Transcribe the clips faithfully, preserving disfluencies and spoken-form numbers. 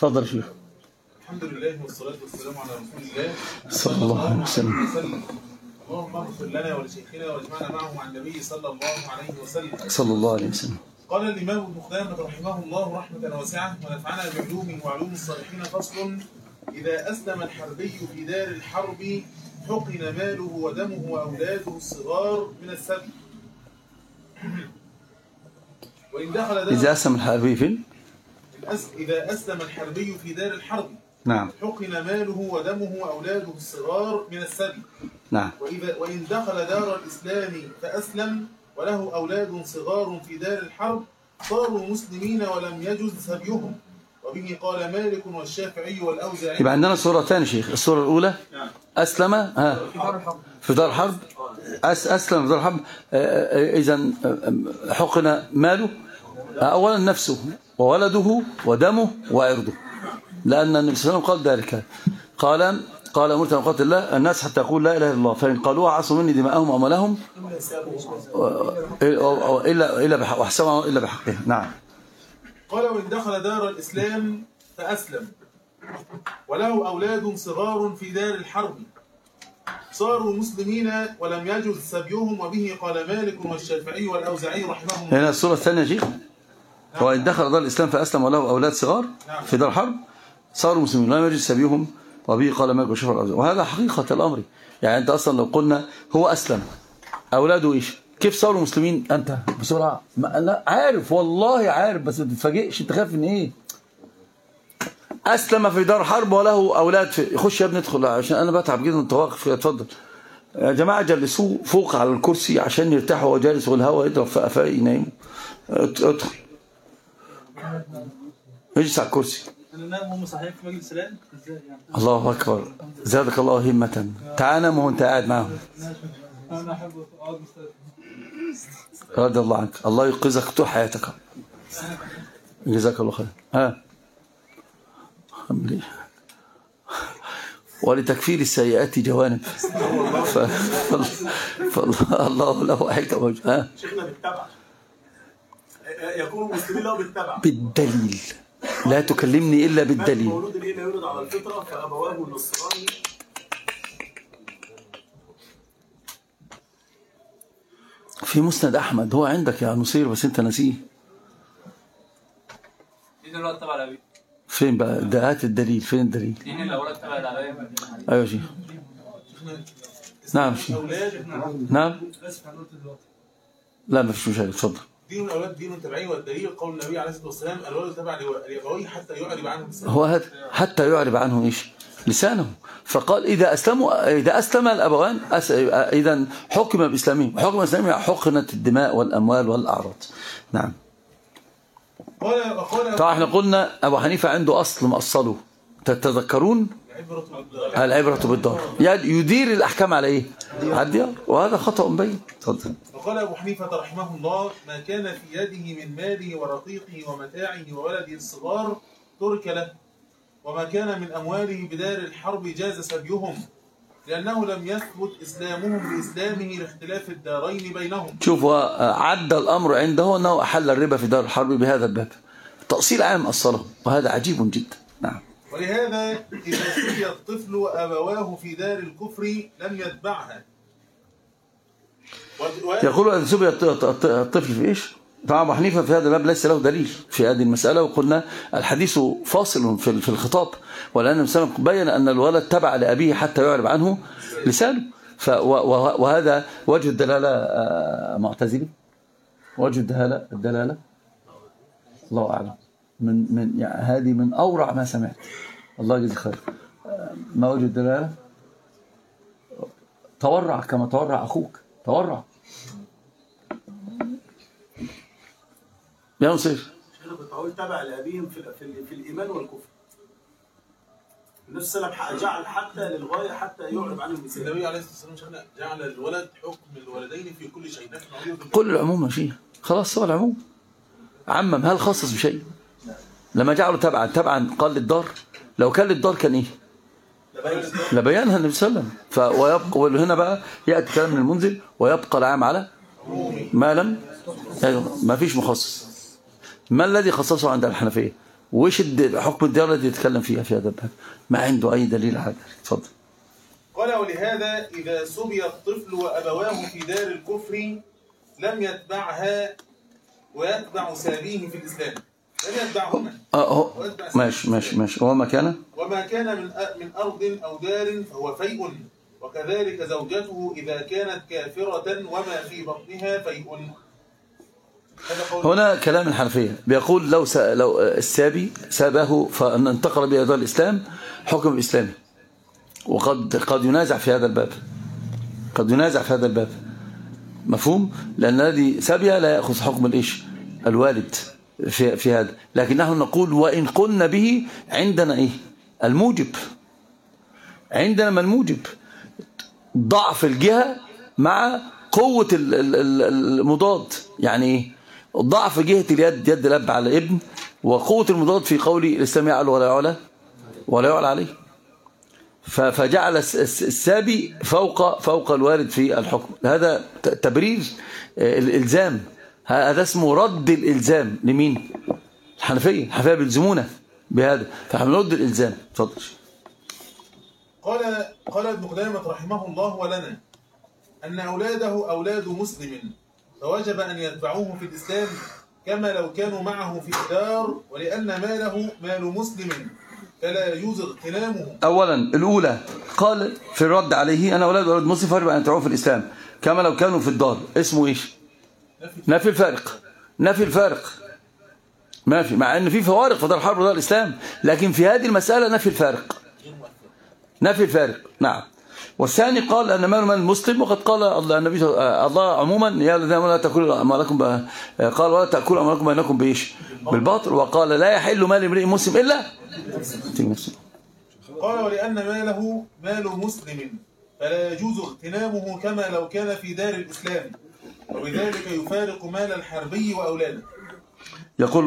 تفضل يا شيخ. الحمد لله والصلاة والسلام على رسول الله صلى الله عليه وسلم. اللهم اغفر لنا ولشيخنا واجمعنا معه مع النبي صلى الله عليه وسلم. صلى الله عليه وسلم. قال الإمام ابن قدامة رحمه الله رحمة واسعة ونفعنا بعلومه وعلوم الصالحين. فصل: إذا أسلم الحربي في دار الحرب حقن ماله ودمه وأولاده الصغار من السبي. وإن دخل دار إذا أسلم الحربي فين؟ إذا أسلم الحربي في دار الحرب نعم حقن ماله ودمه وأولاده الصغار من السبي. نعم. وإذا وإن دخل دار الإسلام فأسلم وله أولاد صغار في دار الحرب صاروا مسلمين ولم يجز سبيهم، وبه قال مالك والشافعي والأوزاعي. يبقى عندنا صورتان شيخ. الصورة الأولى أسلم ها في دار الحرب، أس أسلم في دار الحرب. إذن حقن ماله أولا نفسه وولده ودمه وعرضه، لأن النبي صلى الله عليه وسلم قال ذلك. قال قال أمرت أن أقاتل الله الناس حتى يقول لا إله إلا الله، فإن قالوها عصوا مني دماءهم وأموالهم إلا إلا بحق وحسبهم إلا بحقه. نعم. قال: وإن دخل دار الإسلام فأسلم وله أولاد صغار في دار الحرب صاروا مسلمين ولم يجز سبيهم، وبه قال مالك والشافعي والأوزاعي رحمهم الله. هنا الصورة الثانية شيخ. وإن دخل دار الإسلام فأسلم وله أولاد صغار في دار الحرب صاروا مسلمين لا يجوز سبيهم، وبه قال مالك والشافعي والأوزاعي. وهذا حقيقة الأمر. يعني أنت أصلا لو قلنا هو أسلم أولاده إيش كيف صاروا مسلمين؟ أنت بسرعة لا عارف والله عارف، بس ما تتفاجئش. أنت خايف من إيه؟ أسلم في دار حرب وله أولاد في... يخش يا ابني ادخل عشان أنا بتعب جدا. أنت واقف اتفضل يا جماعة، جلسوه فوق على الكرسي عشان يرتاحوا وهو جالس والهواء يضرب في قفاه يناموا. ادخل اجلس على الكرسي. انا نام هم صحيح في مجلس الان ازاي يعني؟ الله اكبر، زادك الله همة. تعال نام وانت قاعد معهم. انا احب اقعد مستريح. رضي الله عنك، الله ينقذك طول حياتك. جزاك الله خير. ها الحمد لله. ولتكفير السيئات جوانب فالله له حكمة وجه. ها شيخنا بالتبع يكون مسلمين له بالتبع بالدليل، لا تكلمني إلا بالدليل. المولود اللي لا يولد على الفطرة فأبواه النصراني. في مسند أحمد هو عندك يا نصير بس أنت نسيه. دين الولد تبع الأبي فين بقى؟ ده هات الدليل. فين الدليل؟ دين الأولاد تبع الأبي. أيوة شيخ. نعم شيخ. نعم. لا ما فيش مشاكل. اتفضل. دين الأولاد دين تبعي، والدليل قول النبي عليه الصلاة والسلام: الولد تبع لأبويه حتى يعرب عنه لسانه. هو هذا حتى يعرب عنه ايش؟ لسانه. فقال إذا أسلموا إذا أسلم الأبوان أس... إذا حكم بإسلامهم. حكم بإسلامهم حقنت الدماء والأموال والأعراض. نعم. طبعا احنا قلنا أبو حنيفة عنده أصل مأصله تتذكرون؟ العبرة بالدار. يعني يدير الأحكام على إيه؟ على الديار، وهذا خطأ بين. تفضل. وقال أبو حنيفة رحمه الله: ما كان في يده من ماله ورقيقه ومتاعه وولده الصغار ترك له، وما كان من أمواله بدار الحرب جاز سبيهم، لأنه لم يثبت إسلامهم بإسلامه لاختلاف الدارين بينهم. شوفوا عد الأمر عنده أنه أحل الربا في دار الحرب بهذا الباب. تأصيل عام أصله، وهذا عجيب جدا. نعم. ولهذا إذا سبي الطفل وأبواه في دار الكفر لم يتبعها. يقول إذا سبي الطفل في إيش؟ طبعا أبو حنيفة في هذا الباب ليس له دليل في هذه المسألة، وقلنا الحديث فاصل في الخطاب، ولأن النبي بين أن الولد تبع لأبيه حتى يعرب عنه لسانه. وهذا وجه الدلالة معتزلي، وجه الدلالة الدلالة الله أعلم. من من يعني هذه من أورع ما سمعت. الله يجزي خير. ما وجه الدلالة؟ تورع كما تورع أخوك. تورع يا نصير. انا كنت هقول تبع لابيهم في في, في الايمان والكفر. النبي صلى الله عليه وسلم جعل حتى للغايه حتى يعرب عن المثال. النبي عليه الصلاه والسلام جعل الولد حكم الولدين في كل شيء. كل العموم ماشي خلاص. هو العموم عمم، هل خصص بشيء؟ لما جعله تبعا تبعا قال للدار. لو كان للدار كان ايه؟ لبيانها النبي صلى الله عليه وسلم. ويبقى وهنا بقى ياتي كلام من المنزل: ويبقى العام على ما لم. ايوه ما فيش مخصص. ما الذي خصصه عند الحنفيه؟ وإيش حكم الديار الذي يتكلم فيها في هذا الباب؟ ما عنده أي دليل على ذلك. اتفضل. قال ولهذا إذا سبي الطفل وأبواه في دار الكفر لم يتبعها ويتبع سابيه في الإسلام. لم يتبعهما. اه ماشي ماشي ماشي. وما كان وما كان من من أرض أو دار فهو فيء، وكذلك زوجته إذا كانت كافرة وما في بطنها فيء. هنا كلام الحنفية بيقول لو لو السابي سابه فانتقل به إلى الإسلام حكم الإسلامي، وقد قد ينازع في هذا الباب، قد ينازع في هذا الباب، مفهوم؟ لأن الذي سابي لا يأخذ حكم الإيش الوالد في في هذا، لكن نحن نقول وإن قلنا به عندنا إيه الموجب، عندنا ما الموجب ضعف الجهة مع قوة المضاد. يعني إيه ضعف جهة اليد، يد الأب على ابن، وقوة المضاد في قول الإسلام يعلى ولا يعلى ولا يعلى عليه، فجعل السابي فوق فوق الوالد في الحكم. هذا تبرير الإلزام، هذا اسمه رد الإلزام لمين؟ الحنفية. الحنفية بيلزمونا بهذا، فاحنا نرد الإلزام. اتفضل. قال قال ابن قدامة رحمه الله ولنا أن أولاده أولاد مسلم فوجب أن يتبعوه في الإسلام كما لو كانوا معه في الدار، ولأن ماله مال مسلم فلا يجوز اغتنامه. أولا الأولى قال في الرد عليه أن أولاد أولاد مسلم فوجب أن يتبعوه في الإسلام كما لو كانوا في الدار. اسمه إيش؟ نفي الفارق. نفي الفارق ما في، مع أن في فوارق في دار الحرب ودار الإسلام، لكن في هذه المسألة نفي الفارق، نفي الفارق. نعم. والثاني قال أن مال مال المسلم، وقد قال الله النبي الله عموما يا الذين آمنوا لا تأكلوا أموالكم، قال ولا تأكلوا أموالكم بينكم بإيش؟ بالباطل، وقال لا يحل مال امرئ مسلم إلا. قال ولأن ماله مال مسلم فلا يجوز اغتنامه كما لو كان في دار الإسلام، وبذلك يفارق مال الحربي وأولاده. يقول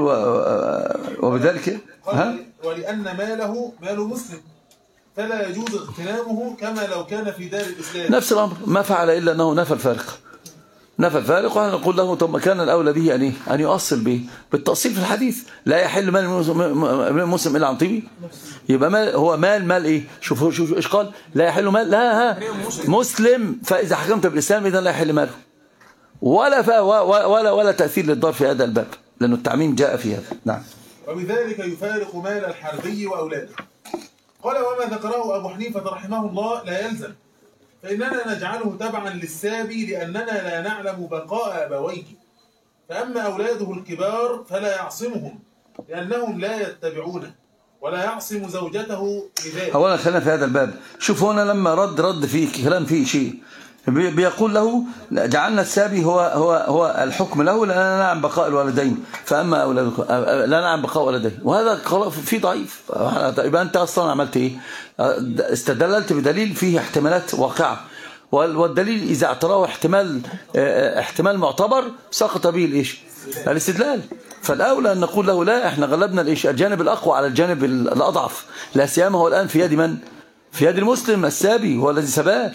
وبذلك قال ولأن ماله مال مسلم فلا يجوز اغتنامه كما لو كان في دار الإسلام. نفس الأمر، ما فعل إلا أنه نفى الفارق، نفى الفارق. ونحن نقول له طب ما كان الأولى به أن أن يؤصل به بالتأصيل في الحديث لا يحل مال المسلم إلا عن طيبه. يبقى مال هو مال مال إيه؟ شوفوا شوفوا إيش قال؟ لا يحل مال لا ها مسلم، فإذا حكمت بالإسلام إذا لا يحل ماله، ولا ولا ولا تأثير للضار في هذا الباب، لأنه التعميم جاء في هذا. نعم. وبذلك يفارق مال الحربي وأولاده. قال وما ذكره أبو حنيفة رحمه الله لا يلزم، فإننا نجعله تبعا للسابي لأننا لا نعلم بقاء أبويه، فأما أولاده الكبار فلا يعصمهم لأنهم لا يتبعونه، ولا يعصم زوجته لذلك. أولا خلينا في هذا الباب. شوف هنا لما رد رد فيه كلام فيه شيء، بيقول له جعلنا السابي هو هو هو الحكم له لأننا نعلم بقاء الولدين، فأما أولادكم لا نعلم بقاء ولدين، وهذا في ضعيف. يبقى أنت أصلا عملت إيه؟ استدللت بدليل فيه احتمالات واقعة، والدليل إذا اعتراه احتمال احتمال معتبر سقط به الإيش؟ الاستدلال. فالأولى أن نقول له لا، احنا غلبنا الإيش؟ الجانب الأقوى على الجانب الأضعف، لا سيما هو الآن في يد من؟ في يد المسلم السابي، هو الذي سباه،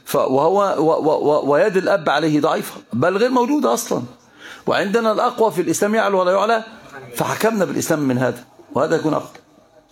وهو ويد الأب عليه ضعيفة بل غير موجودة أصلا، وعندنا الأقوى في الإسلام يعلو ولا يعلى، فحكمنا بالإسلام من هذا، وهذا يكون أفضل.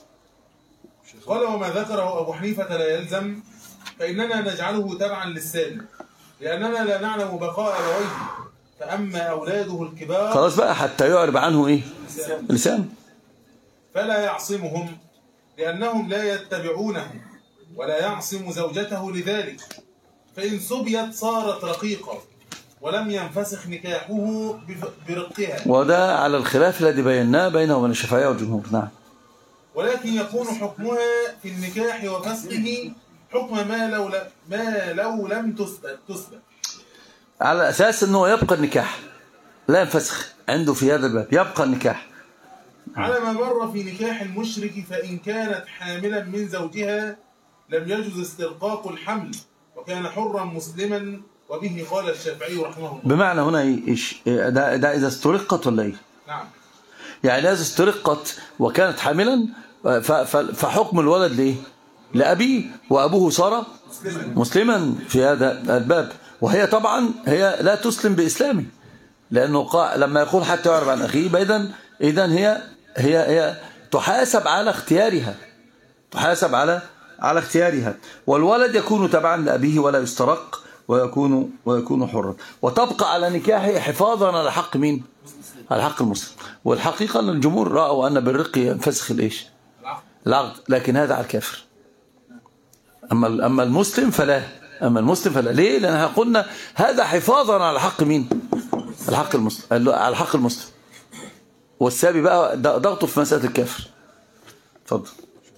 قال وما ذكره أبو حنيفة لا يلزم، فإننا نجعله تبعا للسابي لأننا لا نعلم بقاء أبويه، فأما أولاده الكبار خلاص بقى حتى يعرب عنه إيه؟ لسان. فلا يعصمهم لأنهم لا يتبعونه، ولا يعصم زوجته لذلك، فإن سبيت صارت رقيقة ولم ينفسخ نكاحه برقها. وده على الخلاف الذي بيناه بينه وبين الشافعية والجمهور. نعم. ولكن يكون حكمها في النكاح وفسخه حكم ما لو ما لو لم تثبت تثبت على أساس أنه يبقى النكاح لا ينفسخ عنده في هذا الباب، يبقى النكاح على ما مر في نكاح المشرك، فإن كانت حاملا من زوجها لم يجوز استرقاق الحمل وكان حرا مسلما، وبه قال الشافعي رحمه الله. بمعنى هنا ايش ده, ده اذا استرقت ولا ايه؟ نعم. يعني اذا استرقت وكانت حاملا فحكم الولد ليه؟ لأبيه، وأبوه صار مسلما. مسلما في هذا الباب، وهي طبعا هي لا تسلم بإسلامه، لأنه لما يقول حتى يعرف عن أخيه إذن إذن هي هي هي تحاسب على اختيارها، تحاسب على على اختيارها. والولد يكون تبعا لأبيه ولا يسترق ويكون ويكون حرا، وتبقى على نكاحه حفاظا على حق مين؟ على حق المسلم. والحقيقة أن الجمهور رأوا أن بالرق ينفسخ الإيش؟ العقد، لكن هذا على الكافر. أما أما المسلم فلا، أما المسلم فلا. ليه؟ لأننا قلنا هذا حفاظا على حق مين؟ الحق المسلم، على حق المسلم. والسابي بقى ضغطه في مسألة الكافر. اتفضل.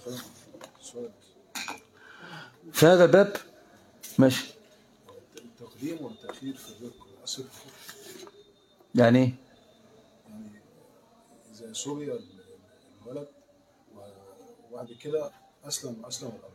في هذا الباب ماشي. التقديم والتأخير في الرق والأصل يعني ايه؟ يعني إذا سوري الولد وبعد كده أسلم أسلم الأب،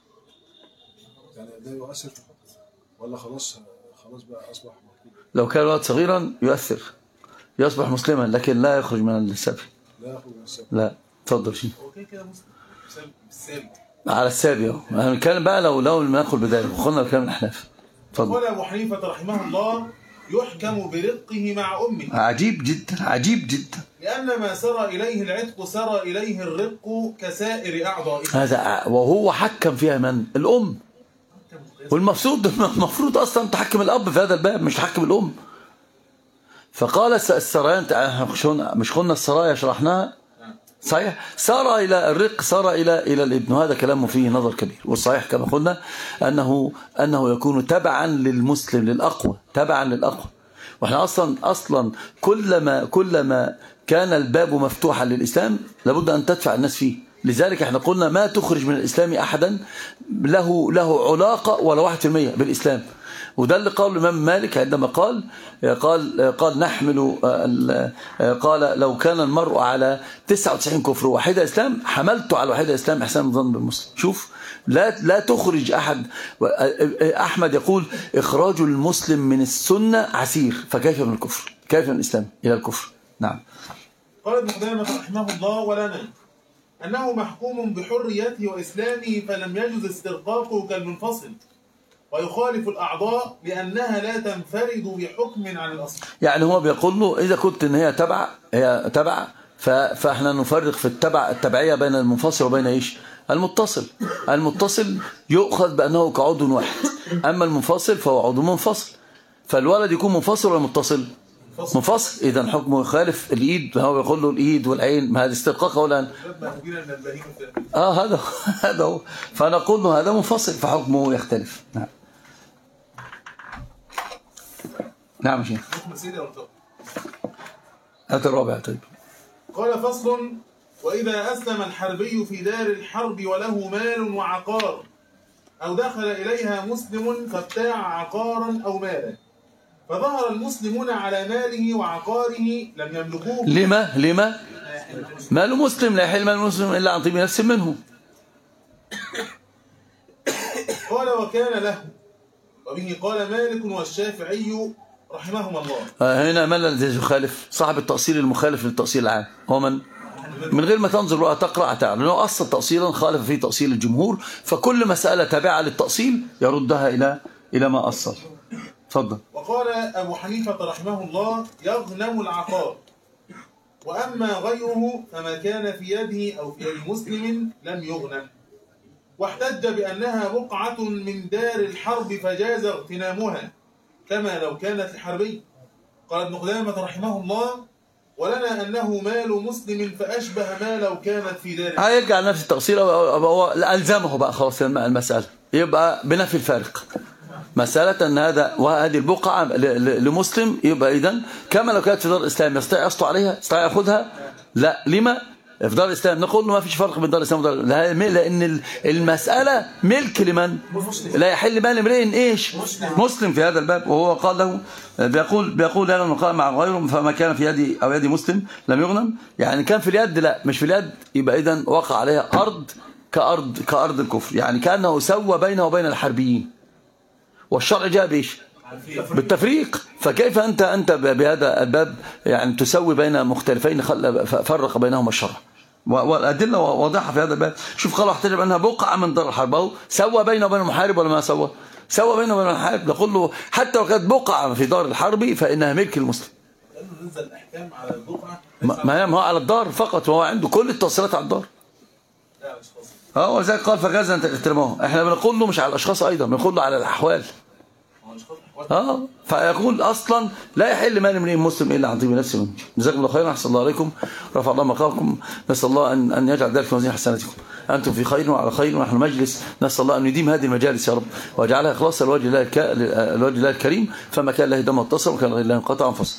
يعني ده يؤثر في الحكم ولا خلاص خلاص بقى أصبح مكتوب؟ لو كان الولد صغيرا يؤثر، يصبح مسلما لكن لا يخرج من السبي. لا يخرج من السبي. لا. اتفضل. شيء هو كده كده مسلم بالسالب على السابي اهو. احنا بنتكلم بقى لو لو ناخد بدايه وخلنا الكلام الاحناف. اتفضل. قال ابو حنيفه رحمه الله يحكم برقه مع امه. عجيب جدا، عجيب جدا. لان ما سرى اليه العتق سرى اليه الرق كسائر اعضائه. هذا وهو حكم فيها من؟ الام. والمفروض المفروض اصلا تحكم الاب في هذا الباب، مش تحكم الام. فقال السرايا، مش قلنا السرايا شرحناها صحيح؟ سار إلى الرق، سار إلى إلى الابن، وهذا كلامه فيه نظر كبير. والصحيح كما قلنا أنه أنه يكون تبعا للمسلم، للأقوى، تبعا للأقوى. وإحنا أصلا أصلا كلما كلما كان الباب مفتوحا للإسلام لابد أن تدفع الناس فيه. لذلك احنا قلنا ما تخرج من الإسلام أحدا له له علاقة ولا واحد في المية بالإسلام. وده اللي قال الإمام مالك عندما قال قال قال نحمل قال لو كان المرء على تسعة وتسعين كفر وواحدة إسلام حملته على واحدة إسلام إحسان الظن بالمسلم. شوف، لا لا تخرج أحد. أحمد يقول إخراج المسلم من السنة عسير، فكيف من الكفر؟ كيف من الإسلام إلى الكفر؟ نعم. قال ابن قدامة رحمه الله ولنا أنه محكوم بحريته وإسلامه فلم يجوز استرقاقه كالمنفصل، ويخالف الأعضاء لأنها لا تنفرد بحكم عن الأصل. يعني هو بيقول له إذا كنت إن هي تبع، هي تبع، فإحنا نفرق في التبع التبعية بين المنفصل وبين إيش؟ المتصل. المتصل يؤخذ بأنه كعضو واحد، أما المنفصل فهو عضو منفصل. فالولد يكون منفصل ولا متصل؟ منفصل. إذا حكمه يخالف الإيد، هو بيقول له الإيد والعين، ما هذا استرقاق ولا آه هذا هذا هو. فنقول له هذا منفصل فحكمه يختلف. نعم. نعم شيخ. هات الرابع. طيب. قال فصل: وإذا أسلم الحربي في دار الحرب وله مال وعقار، أو دخل إليها مسلم فابتاع عقارا أو مالا، فظهر المسلمون على ماله وعقاره لم يملكوه. لما؟ لما؟ مال مسلم لا يحل مال مسلم إلا عن طيب نفس منه. قال وكان له، وبه قال مالك والشافعي رحمهما الله. آه هنا من الذي يخالف؟ صاحب التأصيل المخالف للتأصيل العام هو من؟ من غير ما تنظر ولا تقرأ تعلم، لأنه أصل تأصيلا خالف فيه تأصيل الجمهور، فكل مسألة تابعة للتأصيل يردها إلى إلى ما أصل. تفضل. وقال أبو حنيفة رحمه الله يغنم العقار، وأما غيره فما كان في يده أو في يد مسلم لم يغنم، واحتج بأنها بقعة من دار الحرب فجاز اغتنامها كما لو كانت لحربي. قال ابن قدامة رحمه الله ولنا أنه مال مسلم فأشبه ما لو كانت في دار الحرب. هيرجع نفس التأصيل أو ألزمه بقى خلاص المسألة، يبقى بنفي الفارق. مسألة أن هذا وهذه البقعة لمسلم، يبقى إذن كما لو كانت في دار الإسلام يستطيع يسطو عليها، يستطيع يأخذها؟ لا. لما؟ في دار الإسلام نقول ما فيش فرق بين دار الإسلام ودار، لأن المسألة ملك لمن؟ لا يحل مال امرئ إيش؟ مسلم في هذا الباب. وهو قال له بيقول بيقول لا نقام مع غيره فما كان في يدي أو يد مسلم لم يغنم، يعني كان في اليد لا مش في اليد، يبقى إذن وقع عليها أرض كأرض كأرض الكفر، يعني كأنه سوى بينه وبين الحربيين. والشرع جاء بإيش؟ بالتفريق. فكيف أنت أنت بهذا الباب يعني تسوي بين مختلفين، فرق بينهما الشرع، والأدلة واضحة في هذا الباب. شوف قال احتجب أنها بقعة من دار الحرب، أو سوى بينه وبين المحارب ولا ما سوى؟ سوى بينه وبين المحارب. نقول له حتى لو كانت بقعة في دار الحرب فإنها ملك المسلم. لأنه نزل الأحكام على البقعة ما هو على الدار فقط، وهو عنده كل التوصيلات على الدار. اه ولذلك قال فجاز ان تحترمه. احنا بنقول له مش على الاشخاص ايضا، بنقول له على الاحوال. اه فيقول اصلا لا يحل مال امرئ مسلم الا عن طيب نفس منه. جزاكم الله خيرا، احسن الله عليكم، رفع الله مقامكم، نسال الله ان ان يجعل ذلك في موازين حسناتكم. انتم في خير وعلى خير ونحن مجلس، نسال الله ان يديم هذه المجالس يا رب ويجعلها اخلاصا لوجه الله لوجه الله الكريم، فما كان الله دم اتصل وكان غير الله انقطع انفصل.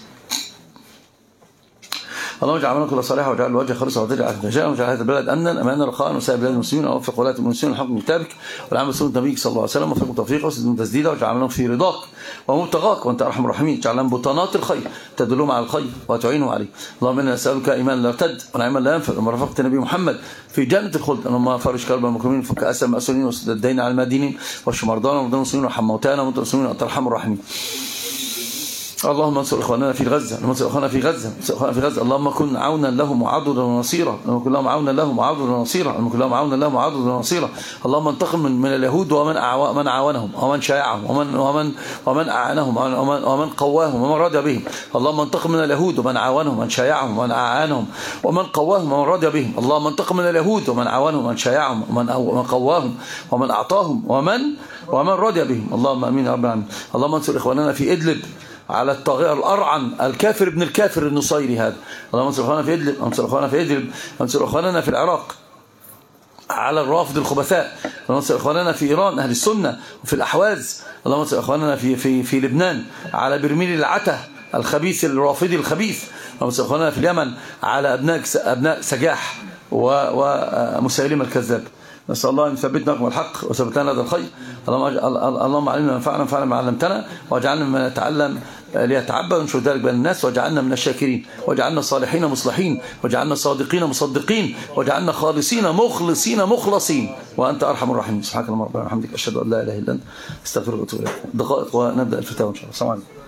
اللهم اجعل عملنا كل صالحا واجعل الوجه خالصا وتجعل النجاة واجعل هذا البلد امنا امانا رخاء وسائر بلاد المسلمين، ووفق ولاة المسلمين الحكم كتابك والعمل بسنة نبيك صلى الله عليه وسلم، وفقهم توفيقا وسدهم تسديدا، واجعل عملهم في رضاك ومبتغاك وانت ارحم الراحمين، اجعل لهم بطانات الخير تدلهم على الخير وتعينهم عليه. اللهم انا نسالك ايمانا لا يرتد ونعيما لا ينفد، وما رفقت النبي محمد في جنة الخلد. اللهم فرج كرب المكرمين وفك اسر المأسورين وسد الدين على المدينين واشف مرضانا ومرضى المسلمين وارحم موتانا وموتى المسلمين وانت ارحم الراحمين. اللهم انصر اخواننا في غزه، اللهم انصر اخواننا في غزه، انصر اخواننا في غزه، اللهم كن عونا لهم وعضدا ونصيرا، اللهم كن لهم عونا لهم وعضدا ونصيرا، اللهم كن لهم عونا لهم وعضدا ونصيرا. اللهم انتقم من, من اليهود ومن أعو... من عاونهم ومن شايعهم ومن ومن ومن اعانهم ومن ومن قواهم ومن رضي بهم. اللهم انتقم من اليهود ومن عاونهم ومن شايعهم ومن اعانهم ومن قواهم ومن رضي بهم. اللهم انتقم من اليهود ومن عاونهم ومن شايعهم ومن ومن قواهم ومن اعطاهم ومن ومن رضي بهم. اللهم امين يا رب العالمين. اللهم انصر اخواننا في ادلب على الطاغية الأرعن الكافر ابن الكافر النصيري هذا. اللهم انصر اخواننا في ادلب، انصر اخواننا في ادلب، انصر اخواننا في العراق على الرافض الخبثاء، اللهم انصر اخواننا في ايران اهل السنه وفي الاحواز، اللهم انصر اخواننا في في في لبنان على برميل العته الخبيث الرافضي الخبيث، اللهم انصر اخواننا في اليمن على ابناء ابناء سجاح ومسيلمه الكذاب. نسأل الله أن يثبتنا على الحق وثبتنا هذا الخير. اللهم علمنا وانفعنا وانفعنا ما علمتنا، واجعلنا من نتعلم ليتعبد ونشر ذلك بين الناس، واجعلنا من الشاكرين، واجعلنا صالحين مصلحين، واجعلنا صادقين مصدقين، واجعلنا خالصين مخلصين مخلصين، وأنت أرحم الراحمين. سبحانك اللهم ربنا وبحمدك، أشهد أن لا إله إلا أنت، أستغفرك وأتوب إليك. دقائق ونبدأ الفتاوى إن شاء الله. السلام عليكم.